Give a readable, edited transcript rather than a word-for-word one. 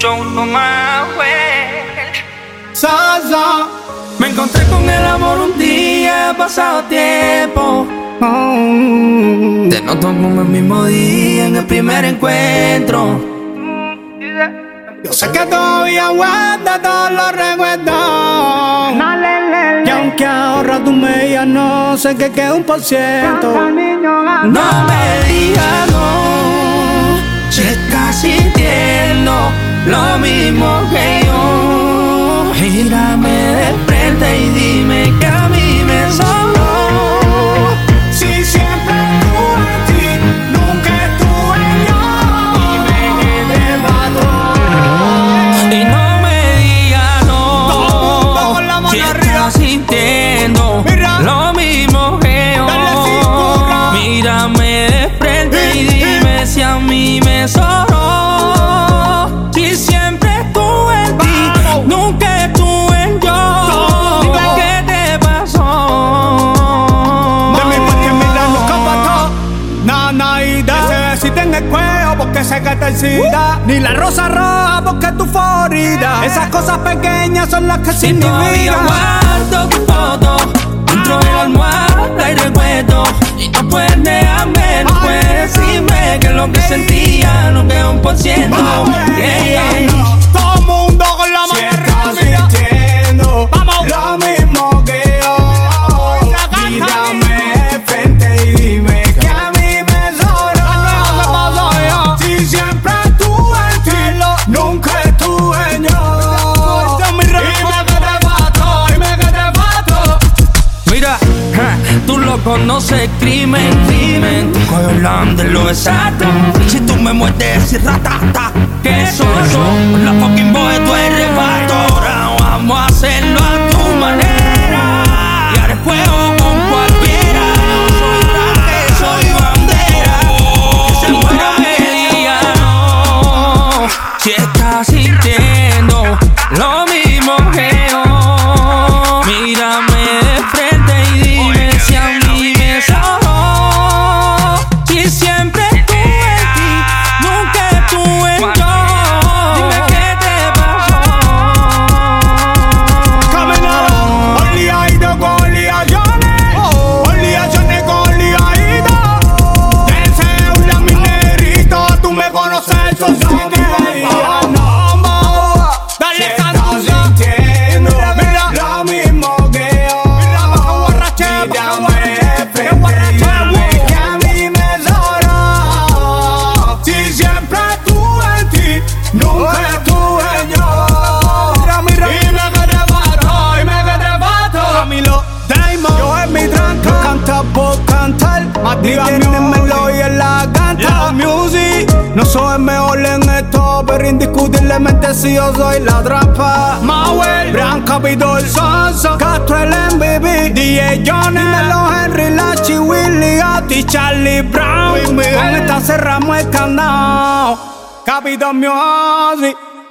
John no más, Sosa. Me encontré con el amor un día, ha pasado tiempo. Te noto como el mismo día en el primer encuentro. Yo sé que todavía guarda todos los recuerdos. Y aunque ahora tú me digas no, sé que queda 1%. No me digas no, si estás sintiendo lo mismo que yo. Mírame de frente y dime que a mí me sobró. Si siempre estuve en ti, nunca estuve yo. Dime que te mató. Y no me digas no, si estás sintiendo lo mismo que yo. Mírame de frente y dime si a mí me sobró. Si siempre estuve en ti, nunca estuve en yo. Dime qué te pasó. De mi parte mira nunca pasó. Nanaida. Ese besito en el cuello porque sé que te excita. Ni la rosa roja porque tu favorita. Esas cosas pequeñas son las que significan. Guardo tu foto dentro de la almohada y recuerdo. Y no puedes negarme, no puedes decirme que lo que sentía no queda 1%. Todo el mundo con la mano arriba. Si estás sintiendo lo mismo que yo, mírame de frente y dime que a mí me sobró. Si siempre estuve en ti, nunca estuve en yo. Dime que te mató, dime que te mató. Mira, tú lo conoces, crimen. Tu color de lo exacto. Si tú me muerdes y ratata, que eso, la fucking boy, tú eres reparto. Ahora vamos a hacerlo a tu manera. Y ahora juego con cualquiera. Yo soy traje, soy bandera. Que se muera que diga no. Si estás sintiendo lo mismo que yo, mírame de frente y dime si a mí me sobró. Si siempre estuve en ti, nunca estuve en yo. Dime qué te pasó. Caminando, oleadito con oleaciones, oleaciones con oleadito. Deseo un laminerito, tú me conoces, eso sí que dale canción. Mira lo mismo que yo. Mira bajo borrache, que a mí me sobró. Si siempre estuve en ti, nunca estuve en yo. Dime que te mató, dime que te mató. Camilo Diamond, yo en mi tranca, yo canto por cantar. Más tiene melodía en la canta. La music, no soy el mejor en esto, pero indiscutiblemente si yo soy la trampa. Mauel, Brian Capitol, Sosa, Castro el MVP, DJ Johnny, Melo Henry, Lachi, Willy, Gatti, Charlie Brown. Con esta cerramos el canal. Capitol Music.